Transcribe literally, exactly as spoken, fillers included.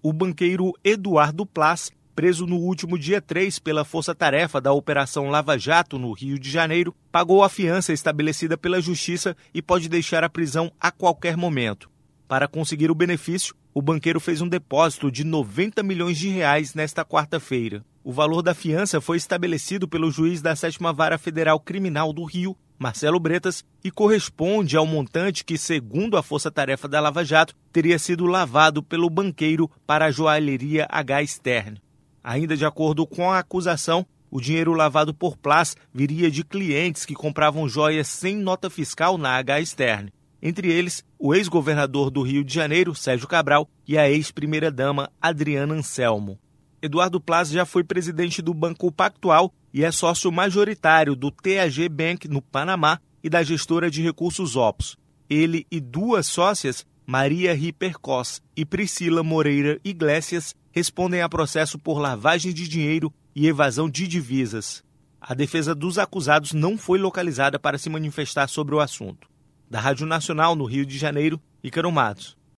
o banqueiro Eduardo Plas, preso no último dia três pela força-tarefa da Operação Lava Jato no Rio de Janeiro, pagou a fiança estabelecida pela Justiça e pode deixar a prisão a qualquer momento. Para conseguir o benefício, o banqueiro fez um depósito de noventa milhões de reais nesta quarta-feira. O valor da fiança foi estabelecido pelo juiz da sétima Vara Federal Criminal do Rio, Marcelo Bretas, e corresponde ao montante que, segundo a força-tarefa da Lava Jato, teria sido lavado pelo banqueiro para a joalheria H. Stern. Ainda de acordo com a acusação, o dinheiro lavado por Plas viria de clientes que compravam joias sem nota fiscal na H. Stern. Entre eles, o ex-governador do Rio de Janeiro, Sérgio Cabral, e a ex-primeira-dama, Adriana Anselmo. Eduardo Plas já foi presidente do Banco Pactual e é sócio majoritário do T A G Bank no Panamá e da gestora de recursos Opus. Ele e duas sócias, Maria Ripercos e Priscila Moreira Iglesias, respondem a processo por lavagem de dinheiro e evasão de divisas. A defesa dos acusados não foi localizada para se manifestar sobre o assunto. Da Rádio Nacional, no Rio de Janeiro, Ícaro Matos.